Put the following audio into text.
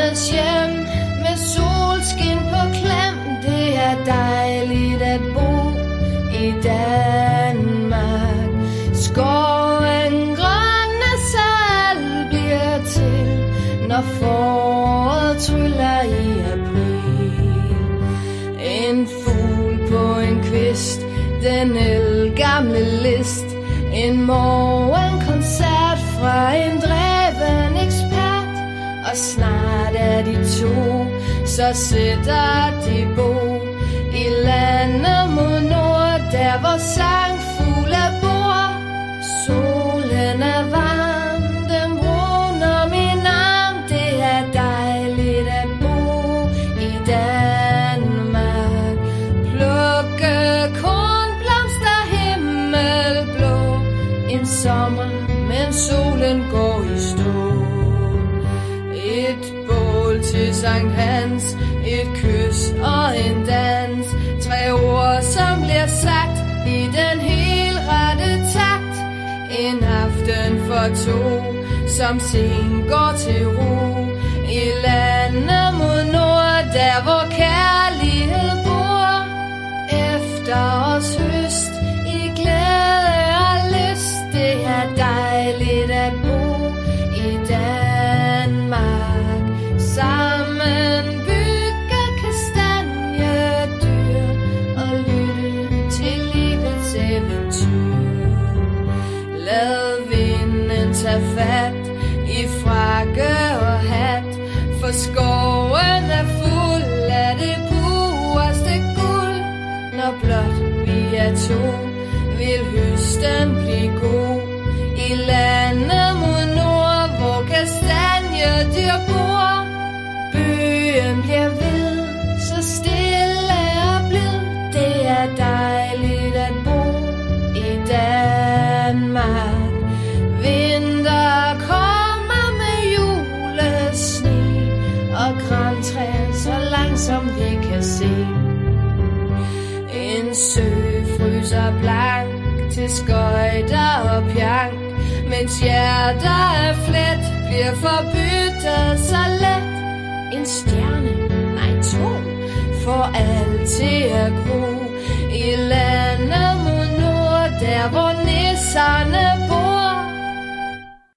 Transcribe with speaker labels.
Speaker 1: fælles hjem med solskin på klem. Det er dejligt at bo i Danmark. Skoven grønne sal bliver til, når foråret tryller i april. En fugl på en kvist, den ældgamle list. En morgenkoncert fra en dreven ekspert. Og snart er de to, så sætter de bo i landet mod nord, der hvor sangfugle bor. Solen er varm, den bruner min arm. Det er dejligt at bo i Danmark. Plukke kornblomster, himmelblå. En sommer, men solen går i stå. Et bål til Sankt Hans, et kys og en dans. 3 ord, som bliver sagt i den helt rette takt. En aften for 2, som sen går til ro. I landet mod nord, der hvor kærlighed bor. Efterårs høst, i glæde og lyst. Det er dejligt at bo i Danmark. Sammen bygge kastanjedyr og lytte til livets eventyr. Lad vinden tage fat i frakke og hat, for skoven er fuld af det pureste guld. Når blot vi er to, vil høsten blive god. I landet mod nord, hvor kastanjedyr bor. Byen bliver ved, så stille og blid. Det er dejligt at bo i Danmark. Vinter kommer med julesne og grantræer, så langsomt vi kan se. En sø fryser blank til skøjter og pjank, mens hjerter af flet bliver forbyttet så let. En stjerne, nej 2, får alt til at gro i landet mod nord, der hvor nisserne